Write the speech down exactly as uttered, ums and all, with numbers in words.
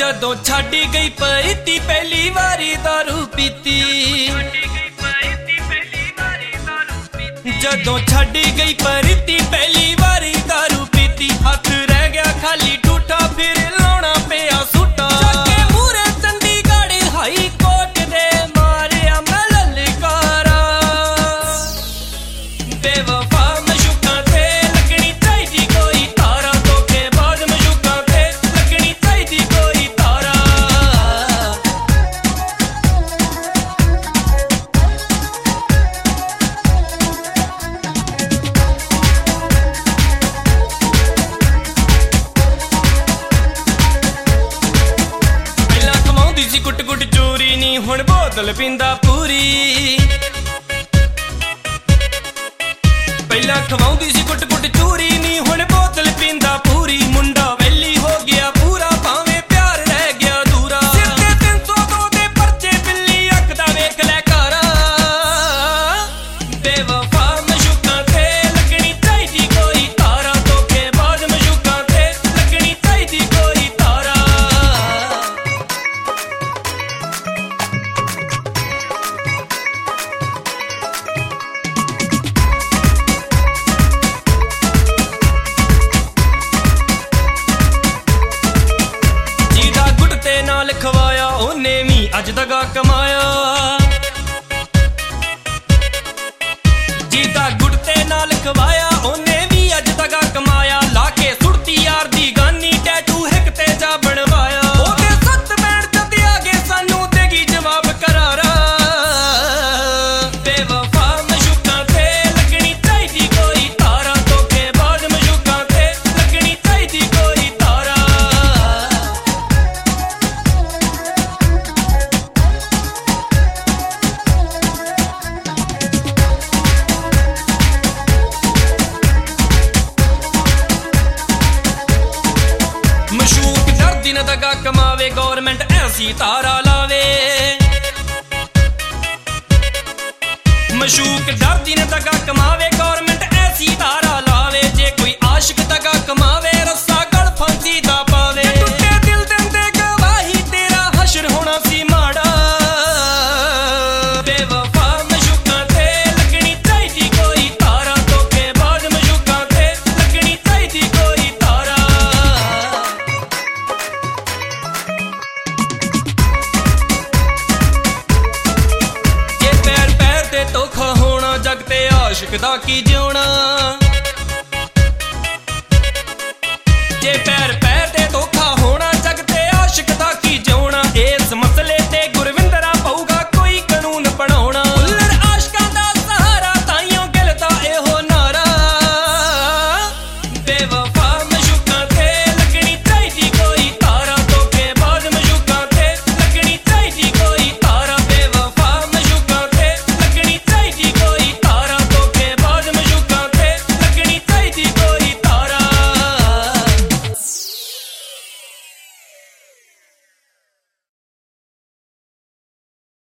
जदों छड्ड गई प्रीति पहली वारी दारू पीती, जदों छड्ड गई प्रीति पहली वारी दारू पीती। हाथ रह गया खाली टूटा फिर लाउणा पिया सूटा। जाके मूरे चंडीगढ़ हाई कोर्ट दे मारिया मैं ललकारा। बेवफा मशूकां ते लगनी चाहिदी कोई तारा, धोखेबाज मशूकां ते लगनी चाहिदी कोई तारा। कुट कुट चोरी नी हुण बोतल पींदा पूरी, पहला खवाउंदी सी कुट कुट चोरी नी हुण बोतल पींदा पूरी। मुंडा वेली हो गया पूरा भावें प्यार रह गया दूरा। सिर ते तीन सौ दो दे परचे बिल्ली अखदा वेख लै कारा। बेवफा मशूकां ते लगनी चाहिदी कोई तारा, धोखेबाज मशूकां ते लगनी चाहिदी कोई तारा। नाल खवाया ओने भी अज दगा कमाया, जीता गुड़ते नाल खवाया ओने भी अज दगा कमाया। लाके सुड़ती यार दी गानी टैटू हिक ते जा बनवाया। ओदे सत्त बैंड जद आगे सानू देगी जवाब करारा। बेवफा मशूकां ते लगनी चाहिदी कोई तारा, धोखेबाज मशूकां ते लगनी चाहिदी कोई तारा। मशूक डर दिन दगा कमावे गौरमेंट ऐसी तारा लावे। मशूक डर दिन दगा कमावे गौरमेंट ऐसी तारा लावे। जे कोई आशिक दगा कमावे रस्सा गल फांसी दा पावे। टुटे दिल देंदे गवाही तेरा हशर होना सी माड़ा। बेवफा मशूकां ते लगनी चाहिदी कोई तारा, धोखेबाज मशूकां ते लगनी चाहिदी कोई तारा। धोखा होना जग ते आशिक दा की जिउणा। जे पैर पैर ते धोखा होना जग ते आशिक दा